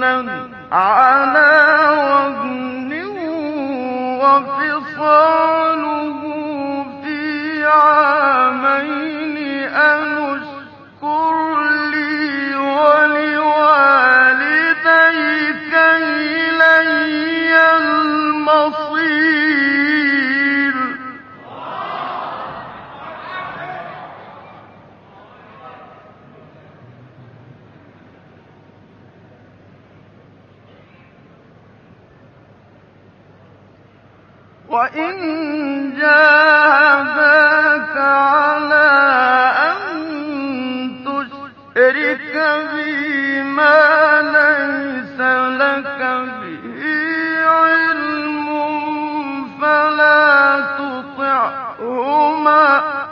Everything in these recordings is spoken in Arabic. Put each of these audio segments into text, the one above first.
على وزن وفصاله في عامين أن اشكر لي ولوالديك إلي المصير. وإن جاهداك على أن تشرك بي ما ليس لك به علم فلا تطعهما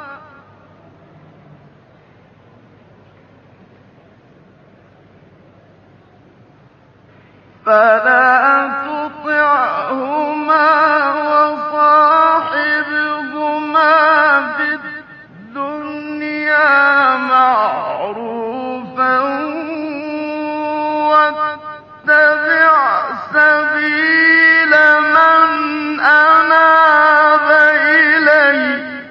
وصاحبهما في الدنيا معروفا واتبع سبيل من أناب إلي.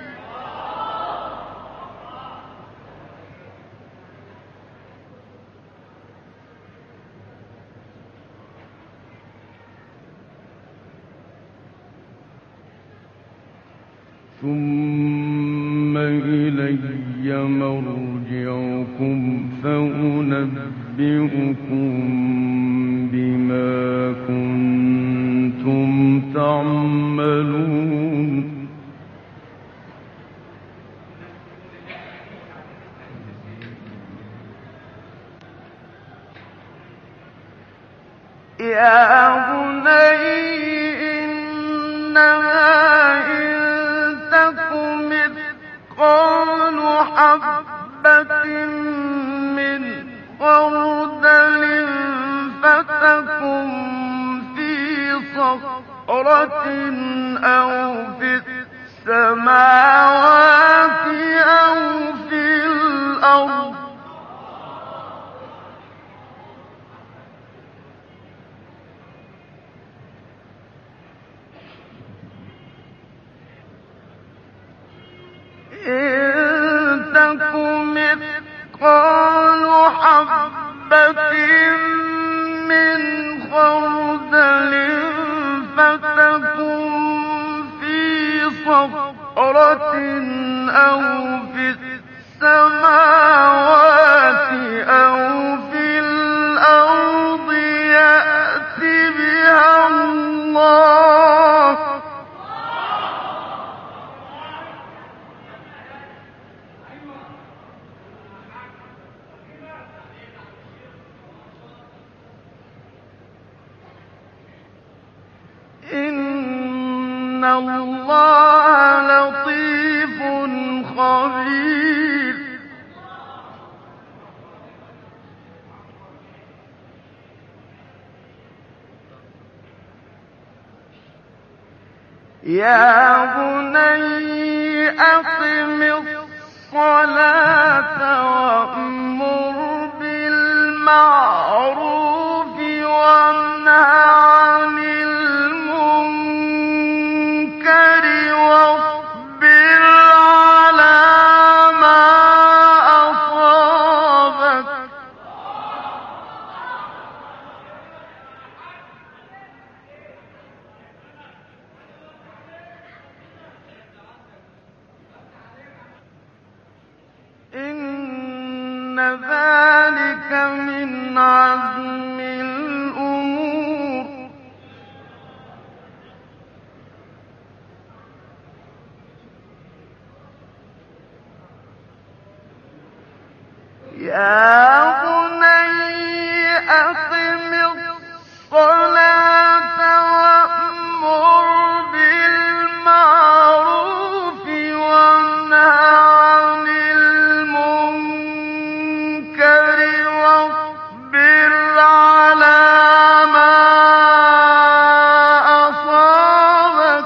ثم إلي مرجعكم فأنبئكم بما كنتم تعملون. يا بني إنها إن تك مثقال حبة من خردل فتكن في صخرة أو في السماوات أو في الأرض إن تك مثقال حبة من خردل فتكن في صخرة أو في السماوات أو في الأرض يأت بها الله. إن الله لطيف خبير. يا بني أقم الصلاة وأمر بالمعروف وانهى عن المنكر واصبر على ما أصابك إن ذلك من عزم الأمور. يا بني أقم الصلاة وأمر بالمعروف وانهى عن المنكر واصبر على ما أصابك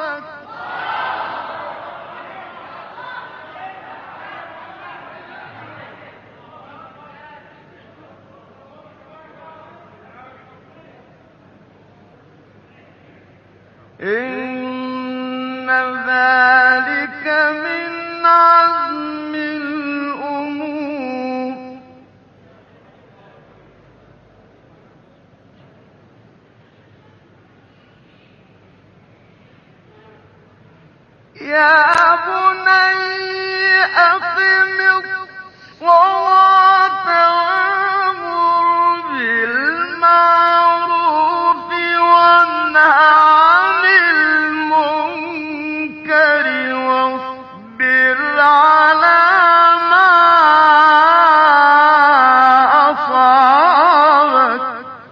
إن ذلك من عزم الأمور. يا بني أقم الصلاة وأمر بالمعروف وانه عن المنكر واصبر على ما أصابك.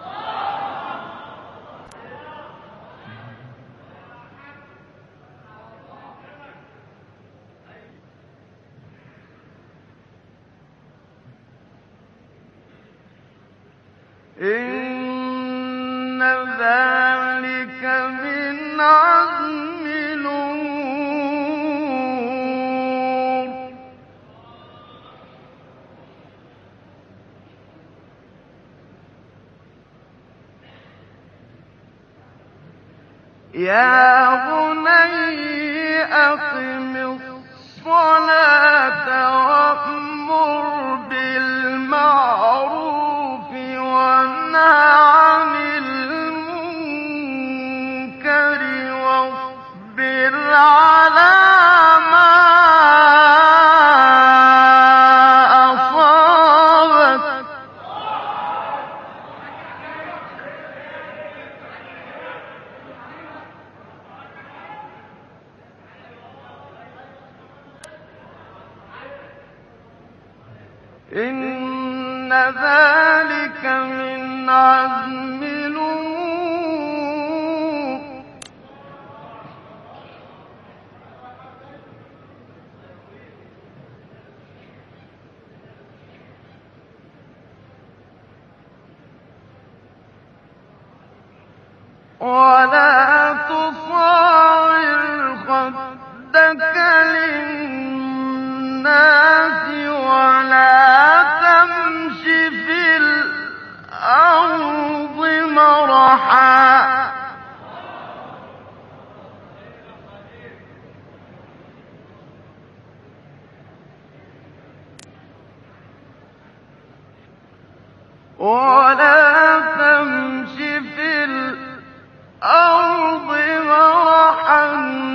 إن ذلك من عزم الأمور. يا بني أقم الصلاة وأمر بالمعروف وانه عن المنكر واصبر على ما أصابك. إن ذلك من عزم الأمور. ولا تصاعر خدك للناس ولا تمش في الأرض مرحا. ولا تمش في الأرض مرحا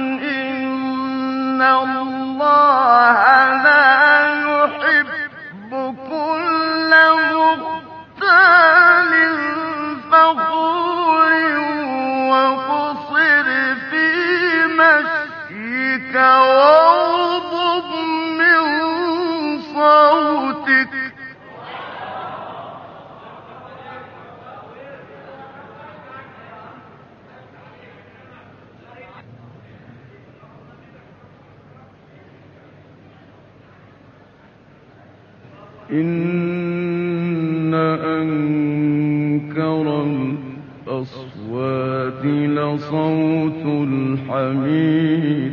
إن الله لا يحب كل مختال فخور. واقصر في مشيك واغضض من صوتك. إن أنكر الأصوات لصوت الحمير.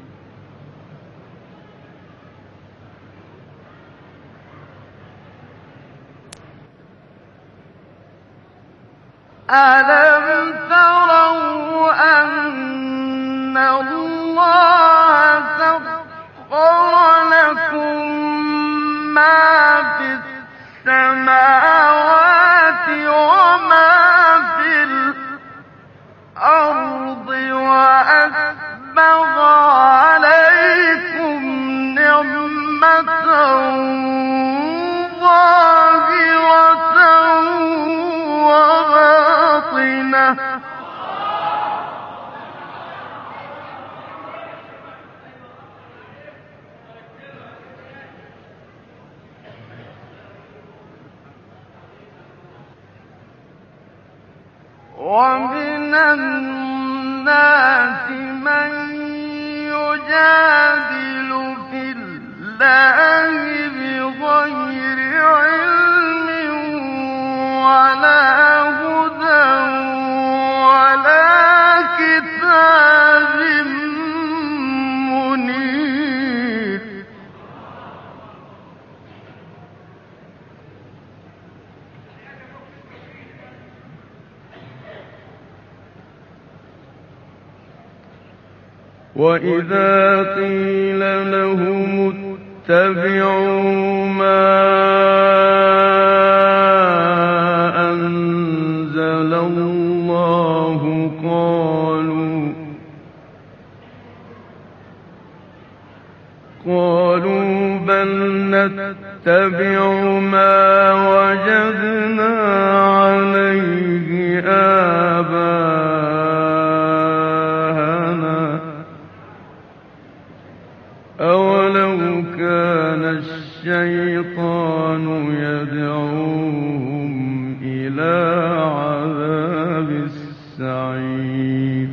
ألم تروا أن الله سخر لكم ما في السماوات وما في الأرض وأسبغ عليكم نعمة ظاهرة وباطنة. ومن الناس من يجادل في الله بغير علم ولا هدى ولا كتاب منير. وإذا قيل لهم اتبعوا ما أنزل الله قالوا بل نتبع ما وجدنا عليه آباءنا أولو كان الشيطان يدعوهم إلى عذاب السعير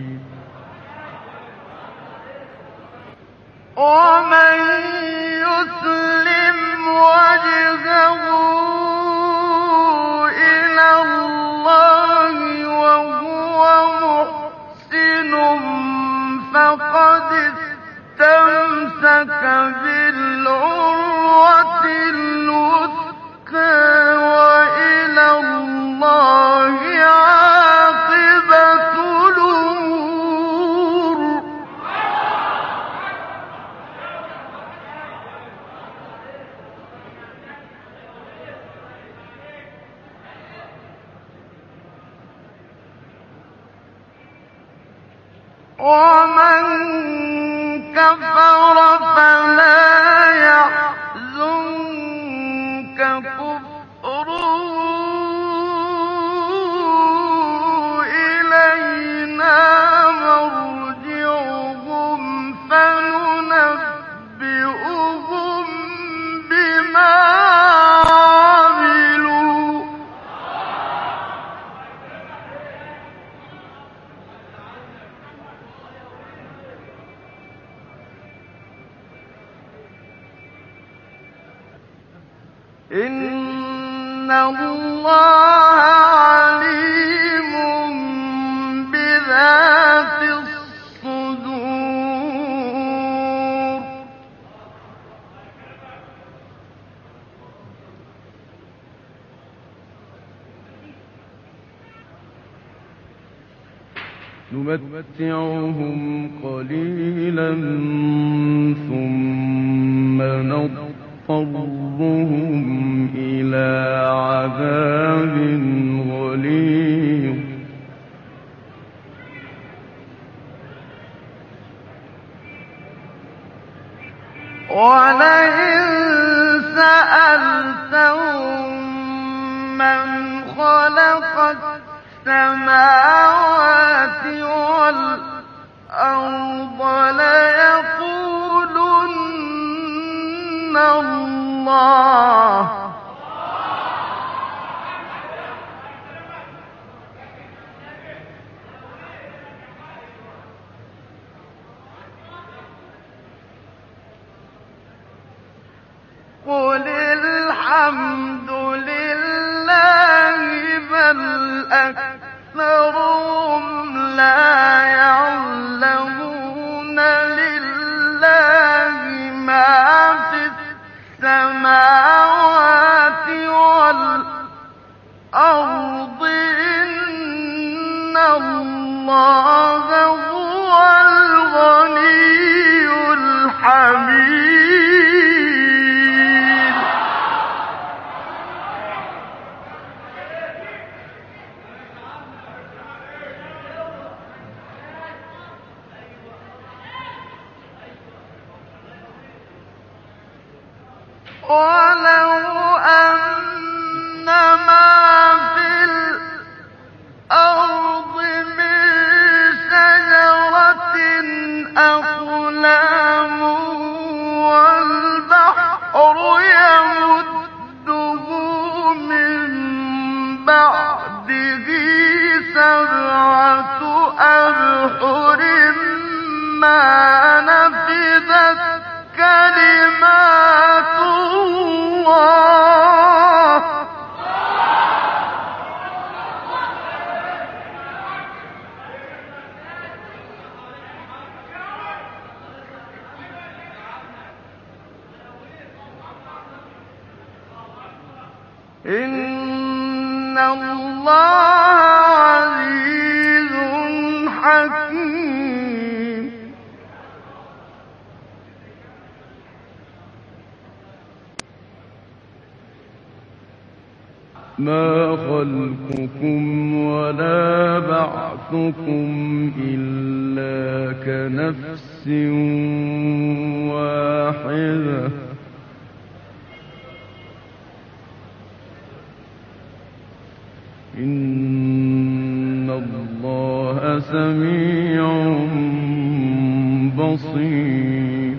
ومن يسلم وجهه إلى الله وهو محسن فقد استمسك بالعروة الوثقى وإلى الله عاقبة الأمور ومن كفر فلا يحزنك كفره إلينا مرجعهم فننبئهم بما عملوا إن الله عليم بذات الصدور نمتعهم قليلا ثم نضطرهم إلى عذاب غليظ ولئن سألتهم من خلق السماوات والأرض ليقولن الله قل الحمد لله بل أكثرهم لا يعلمون لله ما في السماوات والأرض إن الله هو الغني الحميد ولو أن ما في الأرض من شجرة أقلام والبحر يمده من بعده 7 أبحر ما نفذت كلمات الله إن الله عزيز حكيم ما خلقكم ولا بعثكم إلا كنفس واحدة إن الله سميع بصير.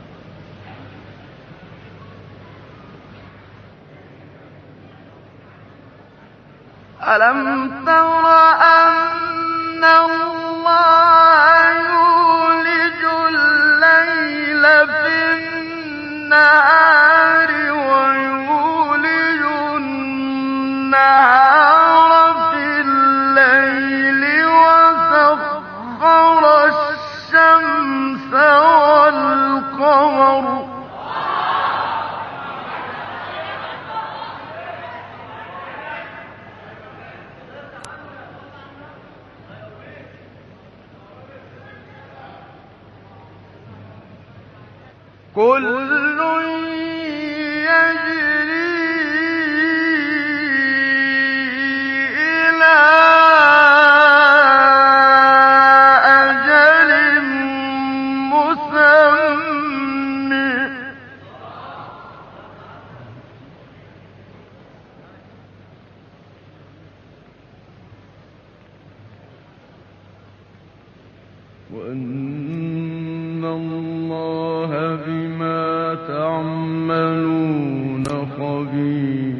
ألم تر أن الله يولج الليل في النهار ويولج النهار في الليل وسخر الشمس والقمر كل يجري إلى أجل مسمى وأن الله بما تعملون خبير.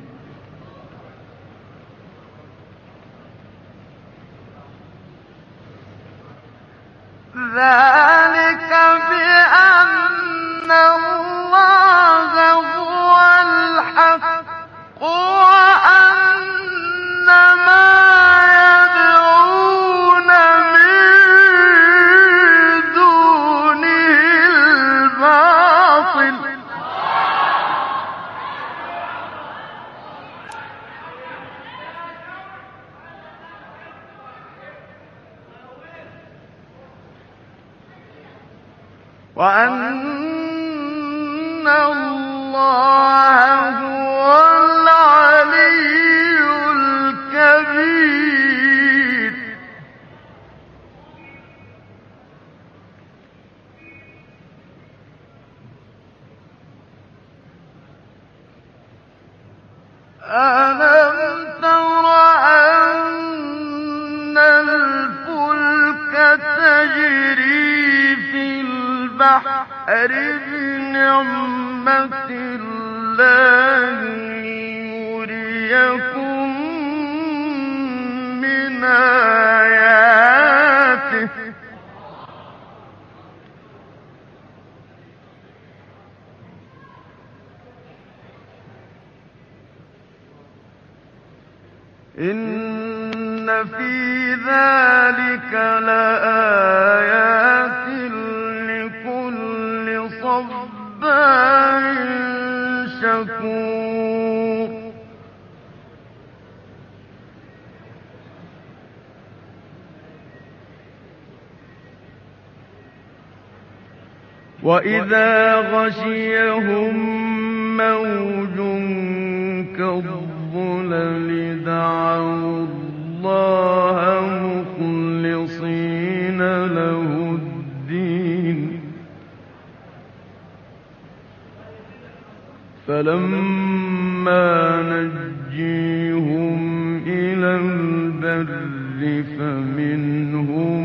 ذلك بأن الله هو الحق وأن ما يدعون من دونه الباطل وأن الله هو العلي الكبير. ألم تر أن الفلك تجري في البحر بنعمة الله ليريكم من آياته إن في ذلك لآيات لكل صبار شكور. وإذا غشيهم موج كالظلل دعوا الله مخلصين له الدين فلما نجيهم إلى البر فمنهم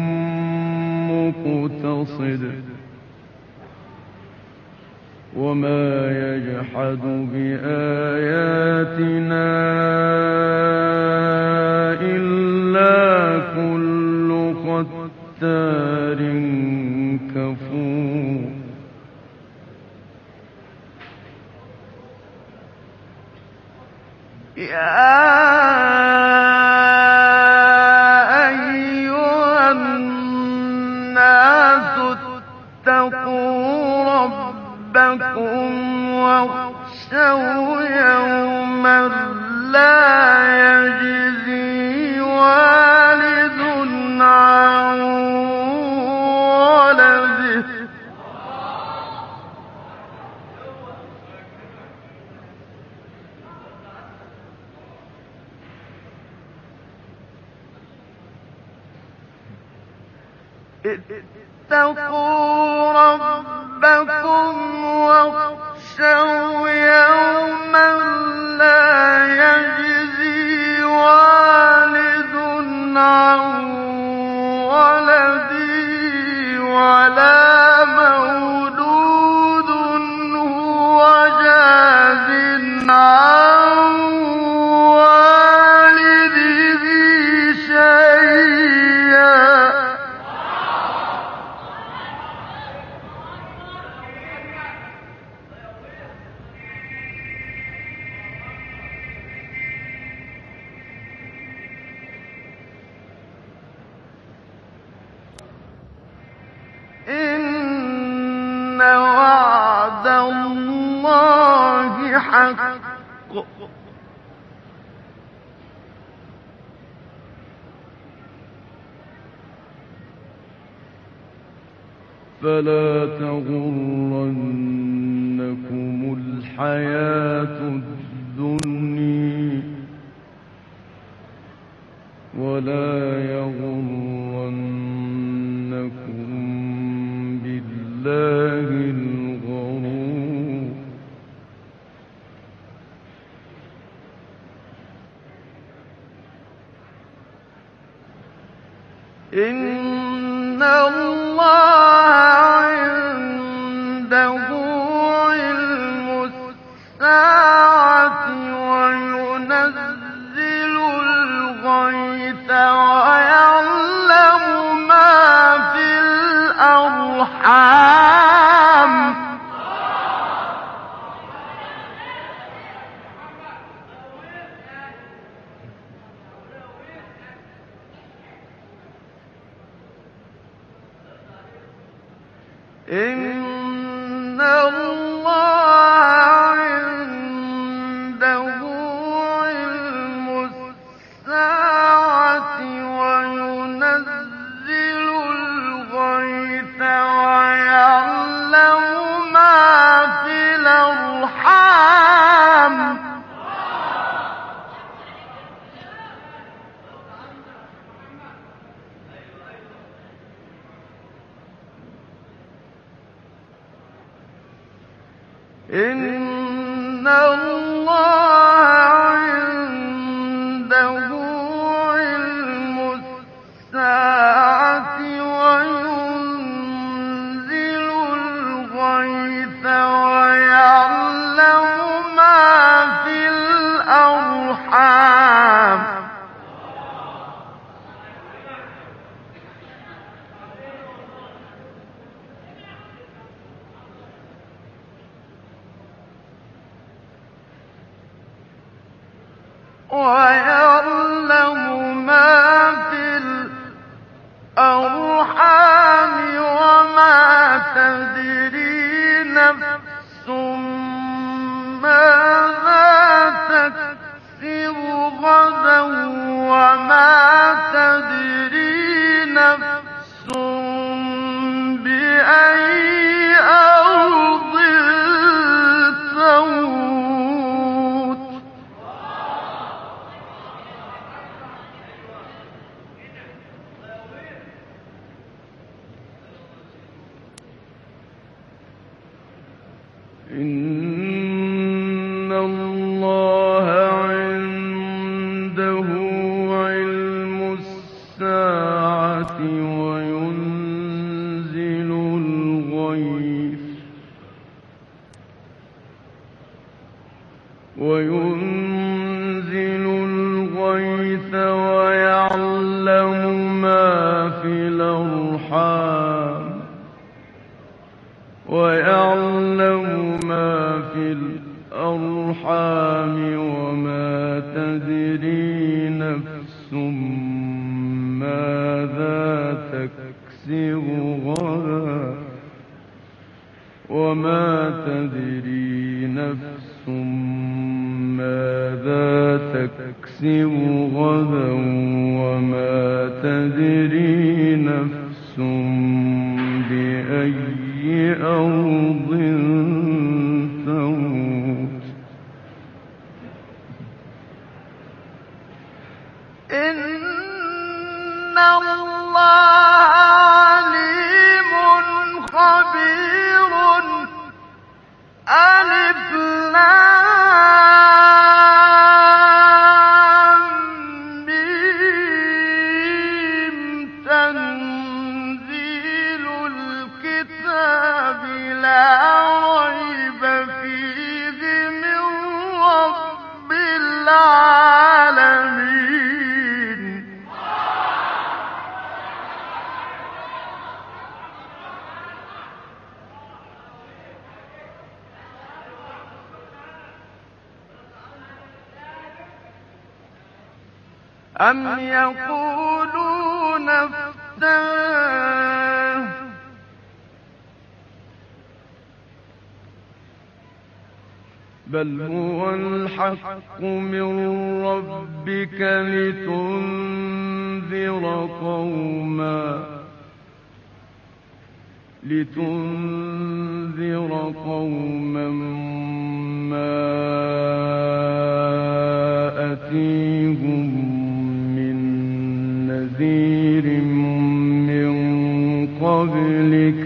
مقتصد وما يجحد بآياتنا إلا كل ختار كفور. يا أيها الناس اتقوا ربكم واخشوا يوما لا يجزي والد عن ولده اتقوا ربكم واخشوا يوما لا يجزي والد عن ولده ولا مولود هو جاز عن والده شيئا. إن وعد الله حق فلا تغرنكم الحياة الدنيا ولا يغرنكم بالله الغرور. إن الله عنده علم الساعة وينزل الغيث ويعلم ما في الأرحام إن الله عنده علم الساعة وينزل الغيث ويعلم ما في الأرحام إن الله عنده علم الساعة وينزل الغيث ويعلم ما في الأرحام ويعلم ما في الأرحام وما تدري نفس ماذا تكسب غدا وما تدري نفس بأي أرض تموت إن الله عنده علم الساعة وينزل الغيث ويعلم ما في الأرحام وما تدري نفس ماذا تكسب غدا وما تدري نفس ماذا تكسب غدا وما تدري نفس بأي أرض تموت إن الله أم يقولون افتراه بل هو الحق من ربك لتنذر قوما ما أتيهم من نذير من قبلك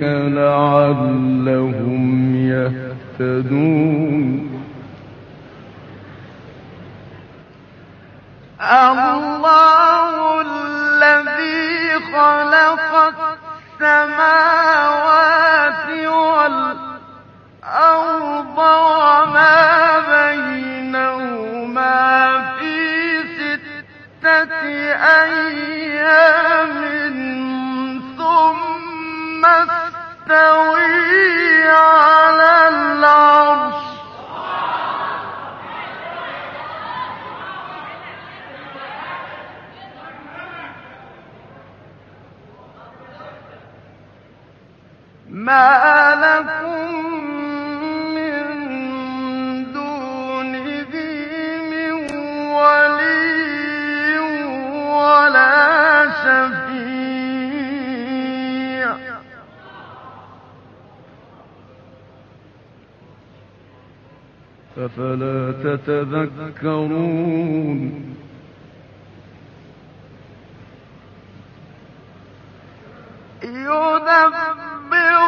لعلهم يهتدون الله الذي خلق السماوات والأرض وما بينهما في 6 أيام ثم استوى على العرش ما لكم من دونه من ولي ولا شفيع أفلا تتذكرون يدبر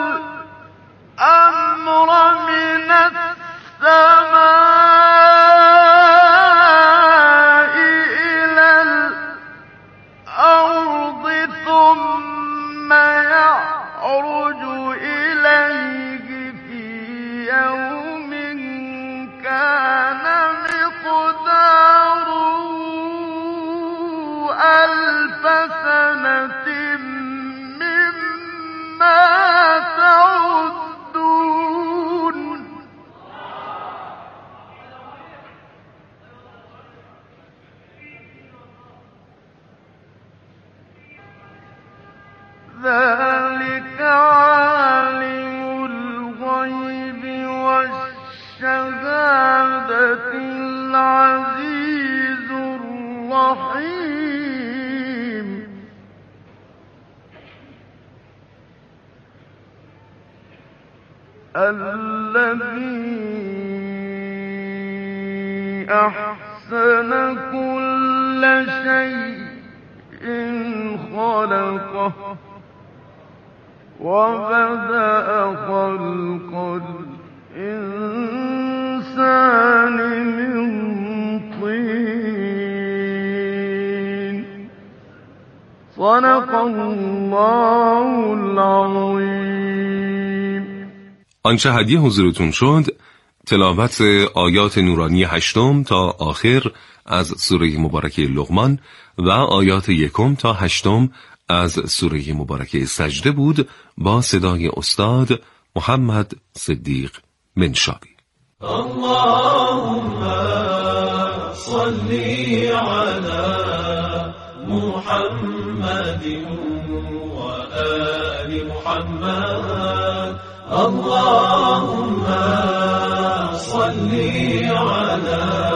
الأمر من السماء إلى الأرض ثم يعرج إليه في يوم كان مقداره 1000 سنة تعدون ذلك عالم الغيب والشهادة العزيز الرحيم الذي أحسن كل شيء خلقه وبدأ خلق الإنسان من طين صدق الله العظيم. آنچه هدیه حضورتون شد تلاوت آیات نورانی 8 تا آخر از سوره مبارکه لقمان و آیات 1 تا 8 از سوره مبارکه سجده بود با صدای استاد محمد صدیق منشاوی. اللهم صل على محمد و آل محمد اللهم صل على